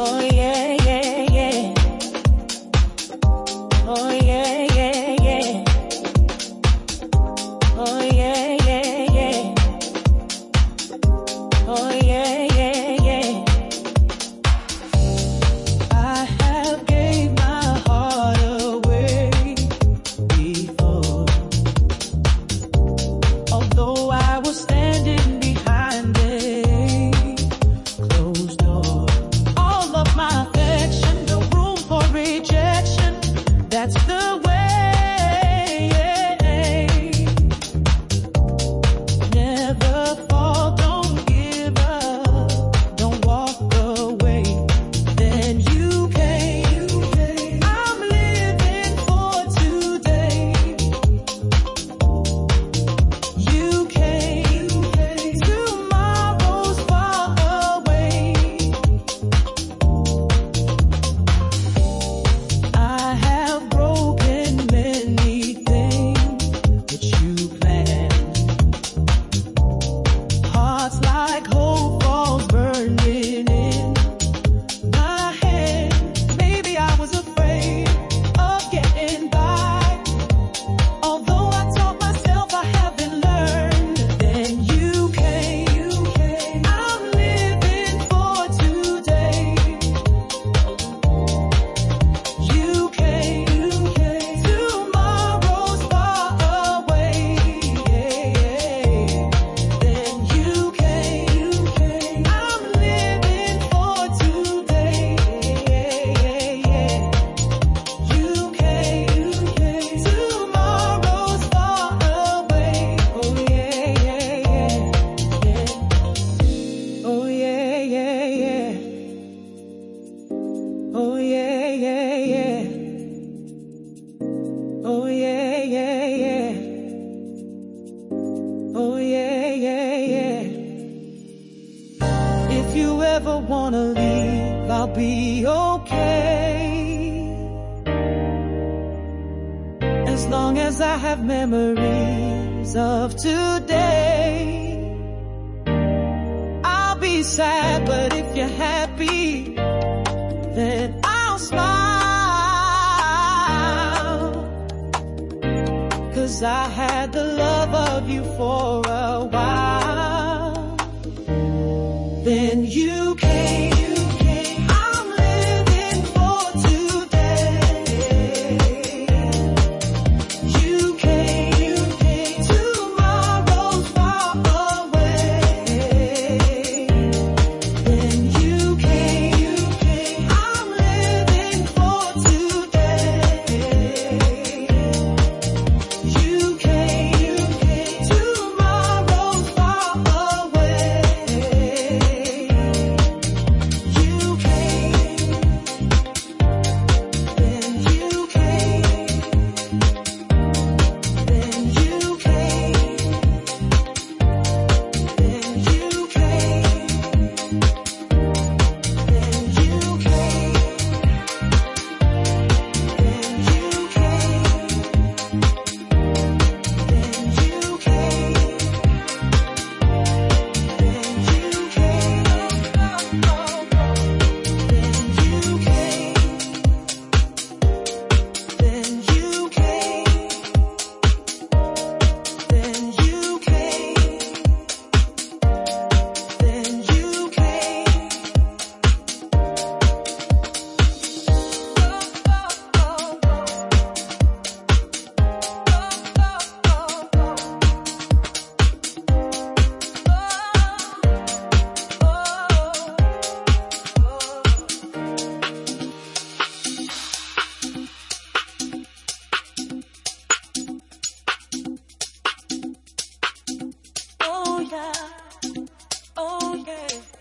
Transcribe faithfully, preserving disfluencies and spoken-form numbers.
Oh yeah, yeah, yeah. Oh yeah, yeah, yeah. Oh yeah, yeah, yeah. Oh yeah, yeah, yeah. I have gave my heart away before, although I was standing behind a closed door. All of my affection, no room for rejection. That's the way. Never fall, don't give up, don't walk away. Then you came, I'm living for today. You came, tomorrow's far away. I have broken many things that you planned. Hearts like hope falls burning in my hand. Maybe I was afraid of getting by, although I taught myself I haven't learned. Then you came, I'm living for today. You came, tomorrow's far away. Then you came, I'm living for today. You came, tomorrow's far away. Oh yeah, yeah, yeah. Oh yeah, yeah, yeah. Oh yeah, yeah, yeah. Oh yeah, yeah, yeah. Oh yeah, yeah, yeah. If you ever wanna leave, I'll be okay, as long as I have memories of today. I'll be sad, but if you're happy, then I'll smile, 'cause I had the love of you for a while. Then you came, I'm living for today. You came, tomorrow's far away. Then you came, I'm living for today. You came, tomorrow's far away. You came, then you came, then you came, then you came, then you came, then you came, then you came, then you came, then you came, then you came, then you came, then you came. Oh yeah, oh yeah.